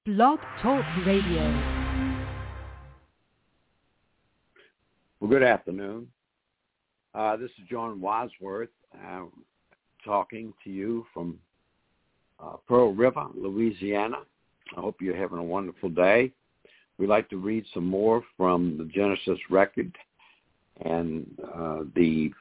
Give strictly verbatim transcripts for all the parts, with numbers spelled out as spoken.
Blog Talk Radio. Well, good afternoon. Uh, this is John Wadsworth uh, talking to you from uh, Pearl River, Louisiana. I hope you're having a wonderful day. We'd like to read some more from the Genesis record and uh, the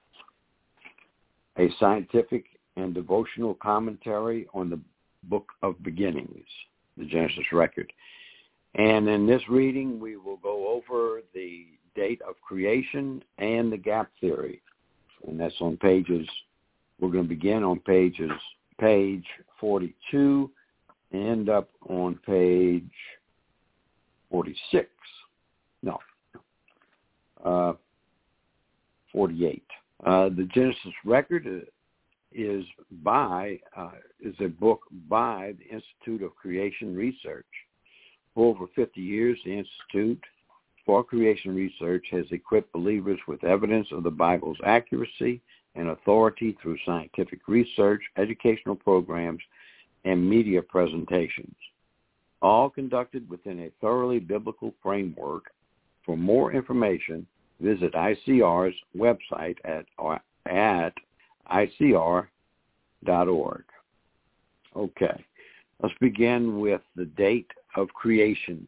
a scientific and devotional commentary on the Book of Beginnings, the Genesis record. And in this reading, we will go over the date of creation and the gap theory. And that's on pages, we're going to begin on pages, page forty-two, and end up on page forty-six. No, uh, forty-eight. Uh, the Genesis record is by uh, is a book by the Institute of Creation Research. For over fifty years, the Institute for Creation Research has equipped believers with evidence of the Bible's accuracy and authority through scientific research, educational programs, and media presentations, all conducted within a thoroughly biblical framework. For more information, visit I C R's website at, at I C R dot org. Okay, let's begin with the date of creation.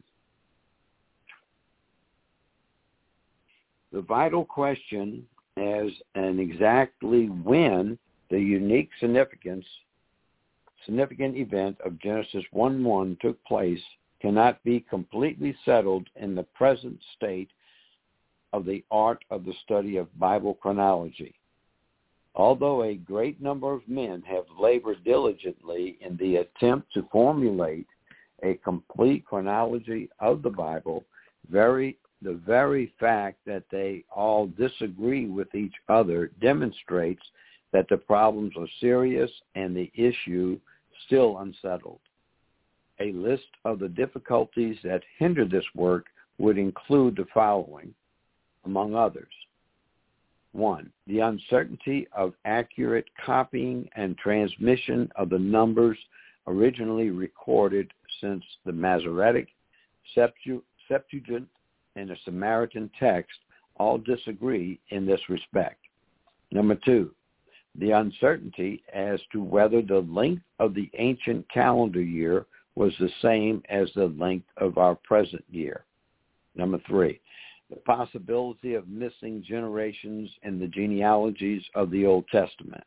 The vital question as an exactly when the unique significance, significant event of Genesis one one took place cannot be completely settled in the present state of the art of the study of Bible chronology. Although a great number of men have labored diligently in the attempt to formulate a complete chronology of the Bible, very the very fact that they all disagree with each other demonstrates that the problems are serious and the issue still unsettled. A list of the difficulties that hinder this work would include the following, among others. One, the uncertainty of accurate copying and transmission of the numbers originally recorded, since the Masoretic, Septuagint, and the Samaritan text all disagree in this respect. Number two, the uncertainty as to whether the length of the ancient calendar year was the same as the length of our present year. Number three, the possibility of missing generations in the genealogies of the Old Testament.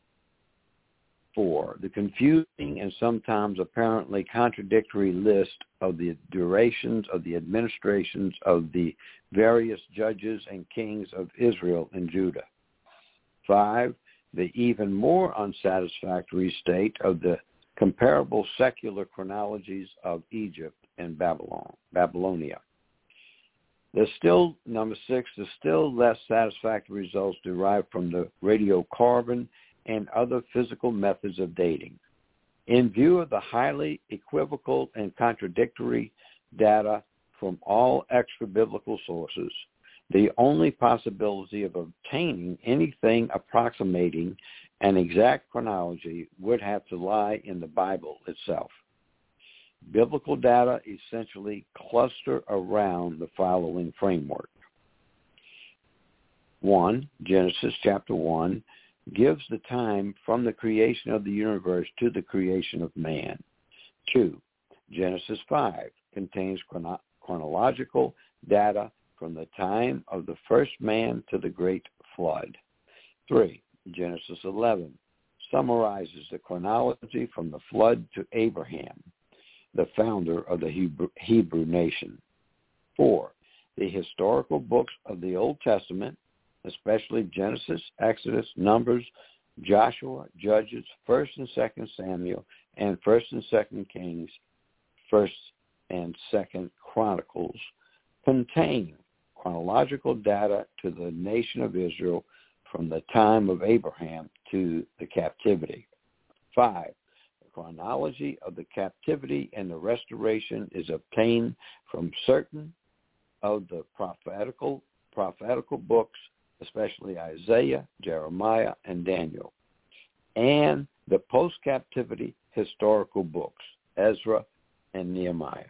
Four, the confusing and sometimes apparently contradictory list of the durations of the administrations of the various judges and kings of Israel and Judah. Five, the even more unsatisfactory state of the comparable secular chronologies of Egypt and Babylon, Babylonia. There's still, number six, the still less satisfactory results derived from the radiocarbon and other physical methods of dating. In view of the highly equivocal and contradictory data from all extra-biblical sources, the only possibility of obtaining anything approximating an exact chronology would have to lie in the Bible itself. Biblical data essentially cluster around the following framework. One, Genesis chapter one gives the time from the creation of the universe to the creation of man. Two, Genesis five contains chrono- chronological data from the time of the first man to the great flood. Three, Genesis eleven summarizes the chronology from the flood to Abraham, the founder of the Hebrew, Hebrew nation. Four, the historical books of the Old Testament, especially Genesis, Exodus, Numbers, Joshua, Judges, First and Second Samuel, and First and Second Kings, First and Second Chronicles, contain chronological data to the nation of Israel from the time of Abraham to the captivity. Five, the chronology of the captivity and the restoration is obtained from certain of the prophetical prophetical books, especially Isaiah, Jeremiah, and Daniel, and the post-captivity historical books, Ezra and Nehemiah.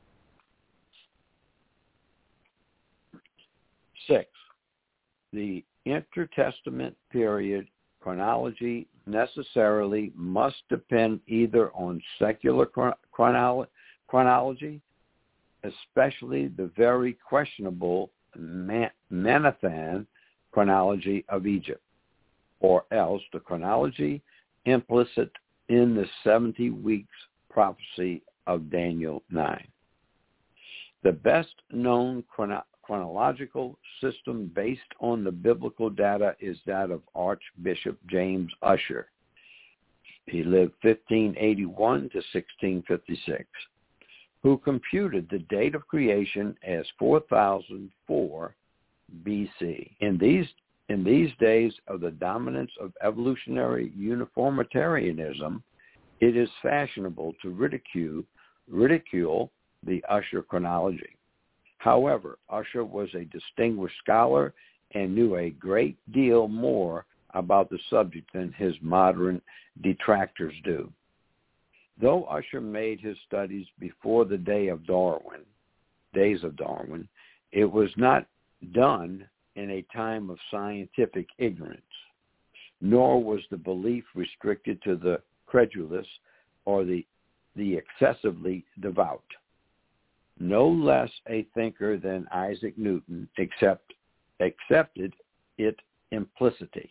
Six, the intertestament period chronology necessarily must depend either on secular chronolo- chronology, especially the very questionable Man- Manethan chronology of Egypt, or else the chronology implicit in the seventy weeks prophecy of Daniel nine. The best known chrono- chronological system based on the biblical data is that of Archbishop James Ussher. He lived fifteen eighty-one to sixteen fifty-six, who computed the date of creation as four thousand four B C. In these in these days of the dominance of evolutionary uniformitarianism, it is fashionable to ridicule ridicule the Ussher chronology. However, Ussher was a distinguished scholar and knew a great deal more about the subject than his modern detractors do. Though Ussher made his studies before the day of Darwin, days of Darwin, it was not done in a time of scientific ignorance, nor was the belief restricted to the credulous or the, the excessively devout. No less a thinker than Isaac Newton accept, accepted it implicitly.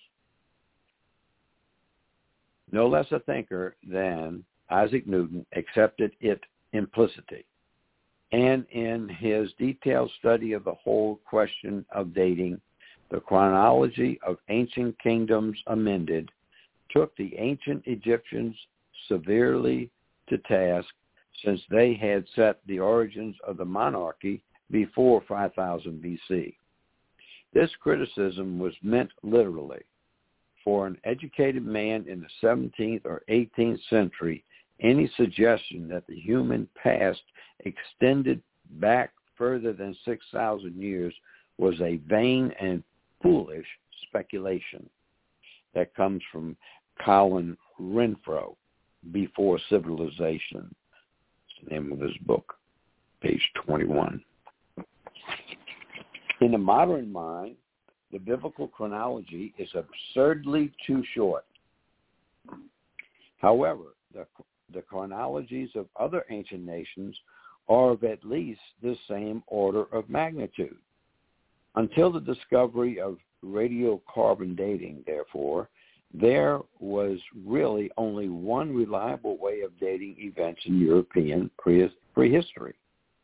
No less a thinker than Isaac Newton accepted it implicitly. And in his detailed study of the whole question of dating, the chronology of ancient kingdoms amended took the ancient Egyptians severely to task, since they had set the origins of the monarchy before five thousand B C. This criticism was meant literally. For an educated man in the seventeenth or eighteenth century, any suggestion that the human past extended back further than six thousand years was a vain and foolish speculation. That comes from Colin Renfro, Before Civilization. That's the name of his book, page twenty-one. In the modern mind, the biblical chronology is absurdly too short. However, the, the chronologies of other ancient nations are of at least the same order of magnitude. Until the discovery of radiocarbon dating, therefore, there was really only one reliable way of dating events in European pre- prehistory.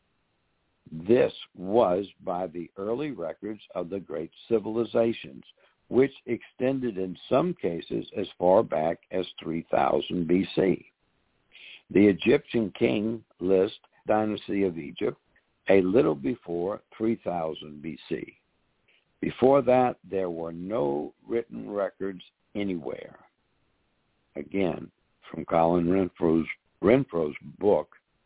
This was by the early records of the great civilizations, which extended in some cases as far back as three thousand B C. The Egyptian king list, Dynasty of Egypt, a little before three thousand B C. Before that, there were no written records anywhere. Again, from Colin Renfro's, Renfro's book,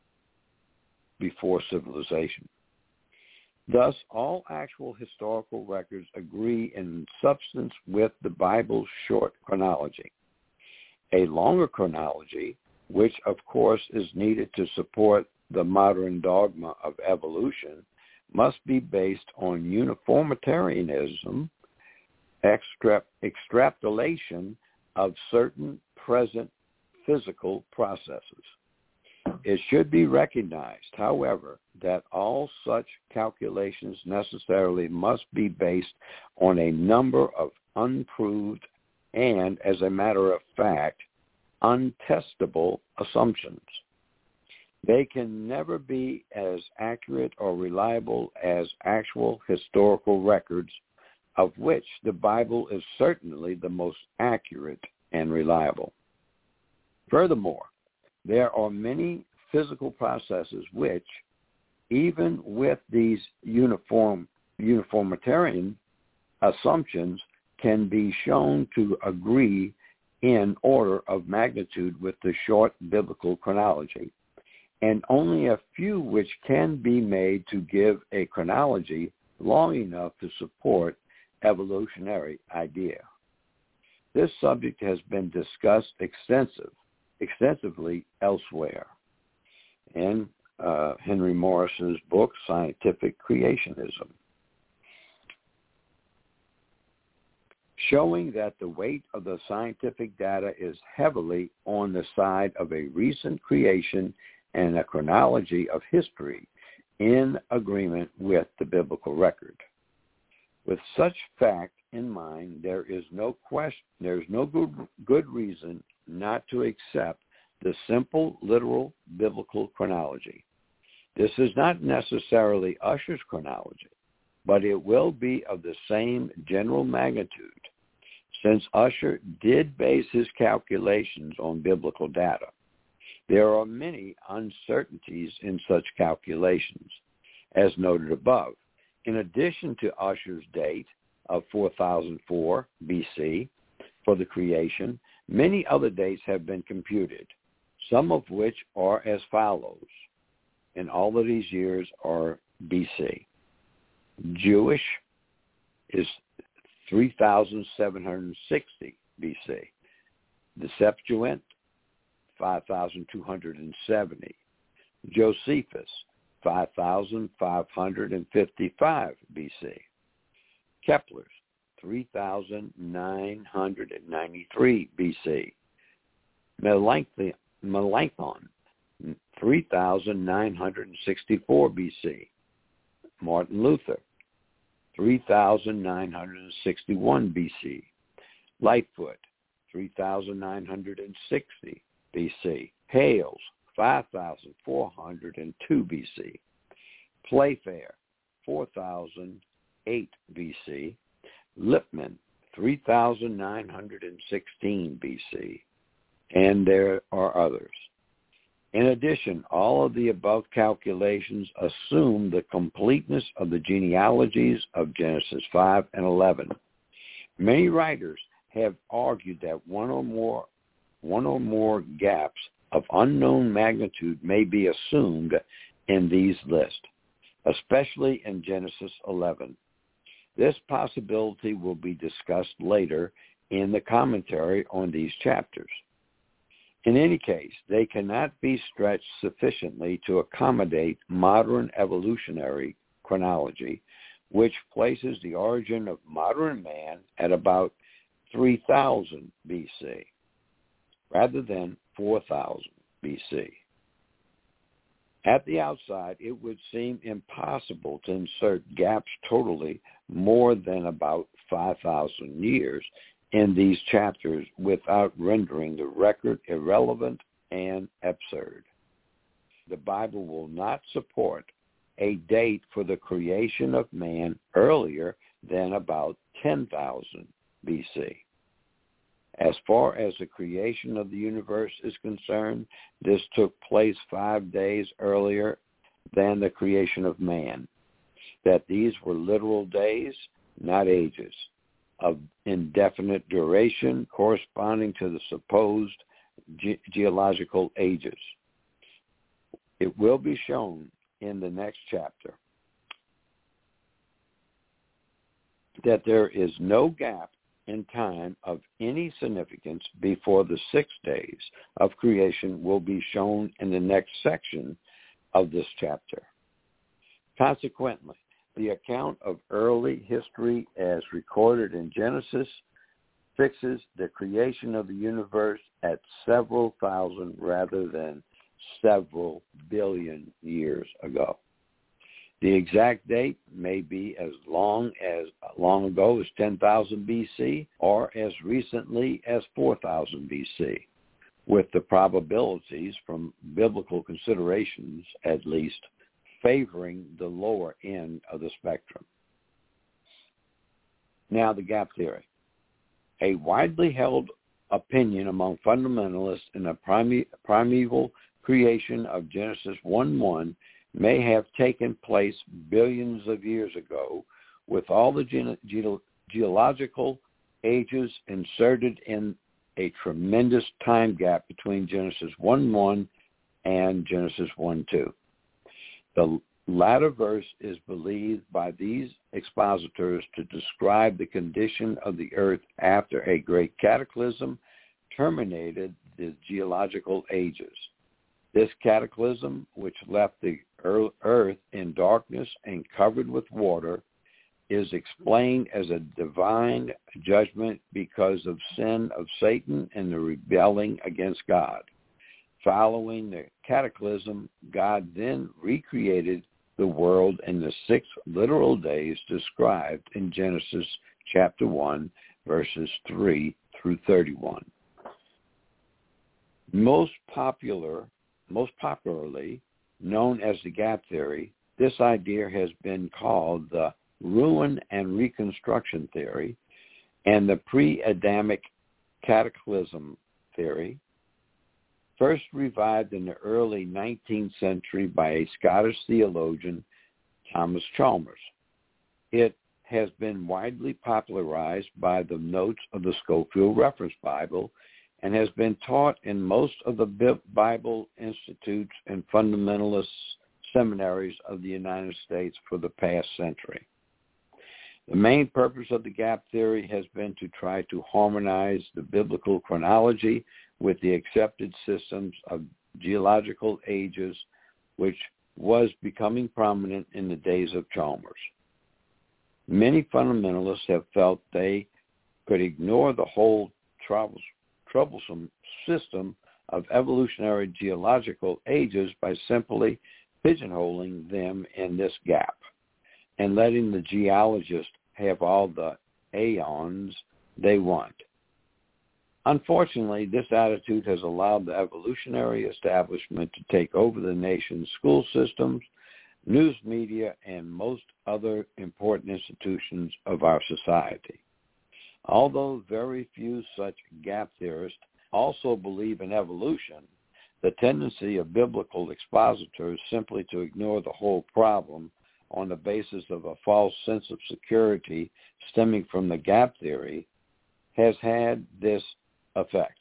Before Civilization. Thus, all actual historical records agree in substance with the Bible's short chronology. A longer chronology, which of course is needed to support the modern dogma of evolution, must be based on uniformitarianism, extra, extrapolation of certain present physical processes. It should be recognized, however, that all such calculations necessarily must be based on a number of unproved and, as a matter of fact, untestable assumptions. They can never be as accurate or reliable as actual historical records, of which the Bible is certainly the most accurate and reliable. Furthermore, there are many physical processes which, even with these uniform uniformitarian assumptions, can be shown to agree in order of magnitude with the short biblical chronology, and only a few which can be made to give a chronology long enough to support evolutionary idea. This subject has been discussed extensive, extensively elsewhere. And uh, Henry Morrison's book, Scientific Creationism, showing that the weight of the scientific data is heavily on the side of a recent creation and a chronology of history in agreement with the biblical record. With such fact in mind, there is no question, there is no good, good reason not to accept the simple, literal, biblical chronology. This is not necessarily Ussher's chronology, but it will be of the same general magnitude, since Ussher did base his calculations on biblical data. There are many uncertainties in such calculations, as noted above. In addition to Ussher's date of four thousand four B C for the creation, many other dates have been computed, some of which are as follows. And all of these years are B C. Jewish is three thousand seven hundred sixty B C. The Septuagint, five thousand two hundred seventy. Josephus, five thousand five hundred fifty-five B C. Kepler's, three thousand nine hundred ninety-three B C. Melanchthon, Melanchthon three thousand nine hundred sixty-four B C. Martin Luther, three thousand nine hundred sixty-one B C. Lightfoot, three thousand nine hundred sixty B C. Hales, five thousand four hundred two B C. Playfair, four thousand eight B C. Lippmann, three thousand nine hundred sixteen B C. And there are others. In addition, all of the above calculations assume the completeness of the genealogies of Genesis five and eleven. Many writers have argued that one or more one or more gaps of unknown magnitude may be assumed in these lists, especially in Genesis eleven. This possibility will be discussed later in the commentary on these chapters. In any case, they cannot be stretched sufficiently to accommodate modern evolutionary chronology, which places the origin of modern man at about three thousand B C, rather than four thousand B C. At the outside, it would seem impossible to insert gaps totally more than about five thousand years in these chapters without rendering the record irrelevant and absurd. The Bible will not support a date for the creation of man earlier than about ten thousand B C. As far as the creation of the universe is concerned, this took place five days earlier than the creation of man. That these were literal days, not ages, of indefinite duration corresponding to the supposed ge- geological ages. It will be shown in the next chapter that there is no gap in time of any significance before the six days of creation will be shown in the next section of this chapter. Consequently, the account of early history as recorded in Genesis fixes the creation of the universe at several thousand rather than several billion years ago. The exact date may be as long as long ago as ten thousand B C or as recently as four thousand B C, with the probabilities from biblical considerations at least favoring the lower end of the spectrum. Now, the gap theory. A widely held opinion among fundamentalists in the prime, primeval creation of Genesis one one may have taken place billions of years ago, with all the ge- ge- geological ages inserted in a tremendous time gap between Genesis one one and Genesis one two. The latter verse is believed by these expositors to describe the condition of the earth after a great cataclysm terminated the geological ages. This cataclysm, which left the earth in darkness and covered with water, is explained as a divine judgment because of sin of Satan and the rebelling against God. Following the cataclysm, God then recreated the world in the six literal days described in Genesis chapter one, verses three through thirty-one. Most popular, most popularly known as the gap theory, this idea has been called the ruin and reconstruction theory and the pre-Adamic cataclysm theory, first revived in the early nineteenth century by a Scottish theologian, Thomas Chalmers. It has been widely popularized by the notes of the Scofield Reference Bible and has been taught in most of the Bible institutes and fundamentalist seminaries of the United States for the past century. The main purpose of the gap theory has been to try to harmonize the biblical chronology with the accepted systems of geological ages, which was becoming prominent in the days of Chalmers. Many fundamentalists have felt they could ignore the whole troublesome system of evolutionary geological ages by simply pigeonholing them in this gap and letting the geologists have all the aeons they want. Unfortunately, this attitude has allowed the evolutionary establishment to take over the nation's school systems, news media, and most other important institutions of our society. Although very few such gap theorists also believe in evolution, the tendency of biblical expositors simply to ignore the whole problem on the basis of a false sense of security stemming from the gap theory has had this effect.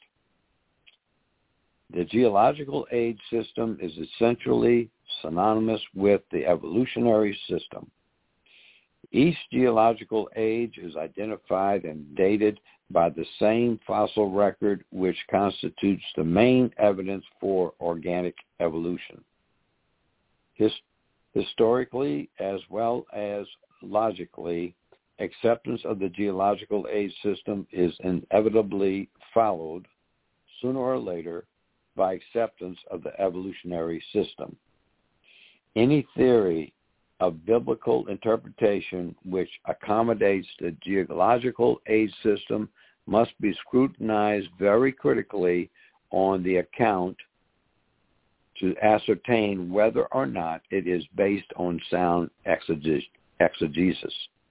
The geological age system is essentially synonymous with the evolutionary system. Each geological age is identified and dated by the same fossil record, which constitutes the main evidence for organic evolution. His, historically, as well as logically, acceptance of the geological age system is inevitably followed, sooner or later, by acceptance of the evolutionary system. Any theory of biblical interpretation which accommodates the geological age system must be scrutinized very critically on the account to ascertain whether or not it is based on sound exegesis.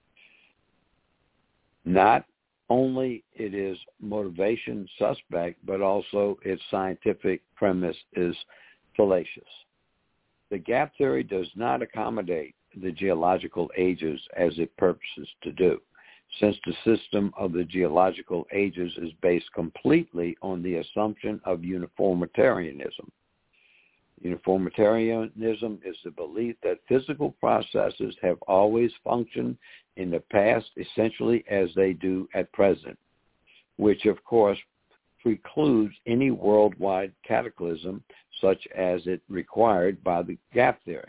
Not only it is motivation suspect, but also its scientific premise is fallacious. The gap theory does not accommodate the geological ages as it purposes to do, since the system of the geological ages is based completely on the assumption of uniformitarianism. Uniformitarianism is the belief that physical processes have always functioned in the past essentially as they do at present, which of course precludes any worldwide cataclysm such as it required by the gap theory.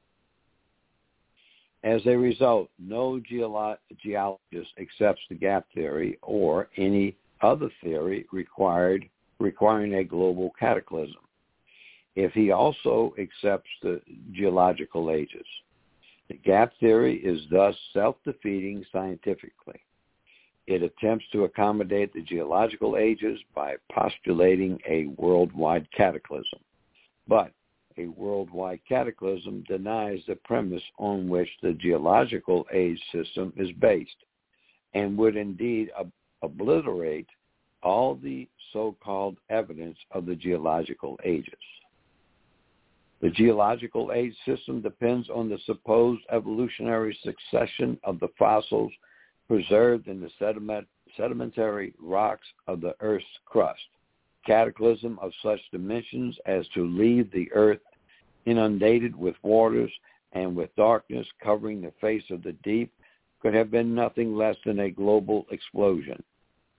As a result, no geolo- geologist accepts the gap theory or any other theory required requiring a global cataclysm, if he also accepts the geological ages. The gap theory is thus self-defeating scientifically. It attempts to accommodate the geological ages by postulating a worldwide cataclysm. But a worldwide cataclysm denies the premise on which the geological age system is based and would indeed ob- obliterate all the so-called evidence of the geological ages. The geological age system depends on the supposed evolutionary succession of the fossils preserved in the sediment, sedimentary rocks of the Earth's crust. Cataclysm of such dimensions as to leave the Earth inundated with waters and with darkness covering the face of the deep could have been nothing less than a global explosion,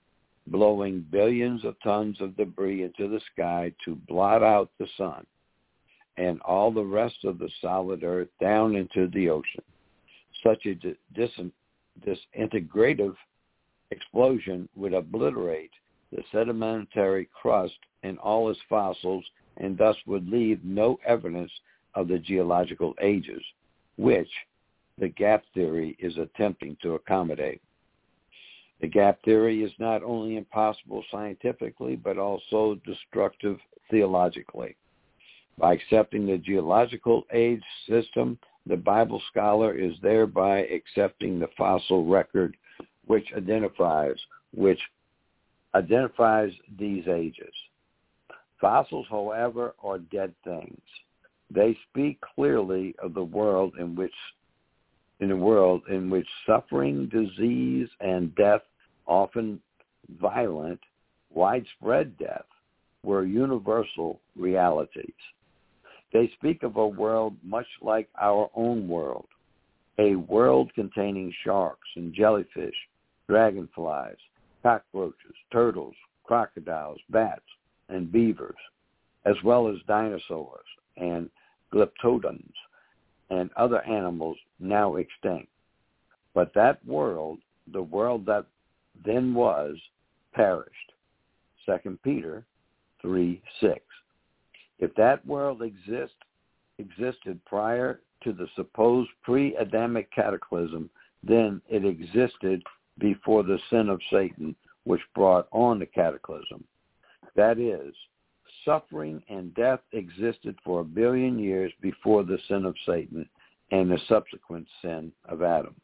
blowing billions of tons of debris into the sky to blot out the sun. and all the rest of the solid earth down into the ocean. Such a dis- disintegrative explosion would obliterate the sedimentary crust and all its fossils, and thus would leave no evidence of the geological ages, which the gap theory is attempting to accommodate. The gap theory is not only impossible scientifically, but also destructive theologically. By accepting the geological age system, the Bible scholar is thereby accepting the fossil record, which identifies which identifies these ages. Fossils, however, are dead things. They speak clearly of the world in which in a world in which suffering, disease, and death, often violent, widespread death, were universal realities. They speak of a world much like our own world, a world containing sharks and jellyfish, dragonflies, cockroaches, turtles, crocodiles, bats, and beavers, as well as dinosaurs and glyptodons and other animals now extinct. But that world, the world that then was, perished. Second Peter three six. If that world exist, existed prior to the supposed pre-Adamic cataclysm, then it existed before the sin of Satan, which brought on the cataclysm. That is, suffering and death existed for a billion years before the sin of Satan and the subsequent sin of Adam.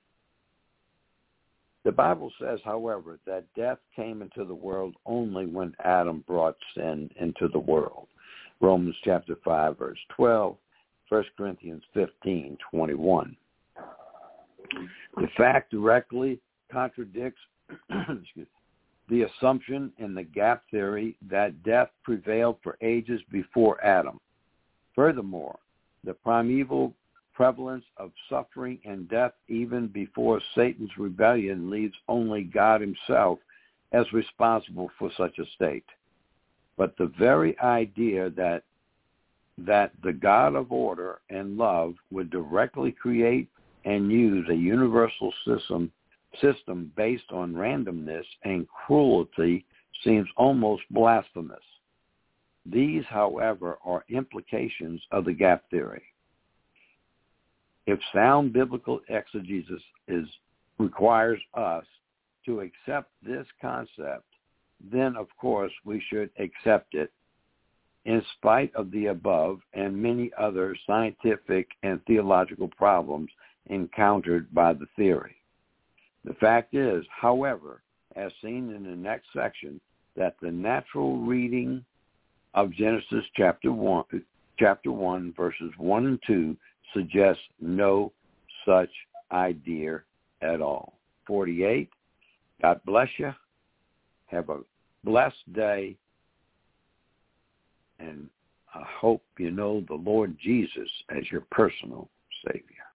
The Bible says, however, that death came into the world only when Adam brought sin into the world. Romans chapter five, verse twelve, First Corinthians fifteen, twenty-one. The fact directly contradicts the assumption in the gap theory that death prevailed for ages before Adam. Furthermore, the primeval prevalence of suffering and death even before Satan's rebellion leaves only God himself as responsible for such a state. But the very idea that that the God of order and love would directly create and use a universal system system based on randomness and cruelty seems almost blasphemous. These, however, are implications of the gap theory. If sound biblical exegesis is requires us to accept this concept, then of course we should accept it in spite of the above and many other scientific and theological problems encountered by the theory. The fact is, however, as seen in the next section, that the natural reading of Genesis chapter one, chapter one, verses one and two suggests no such idea at all. forty-eight. God bless you. Have a blessed day. And I hope you know the Lord Jesus as your personal Savior.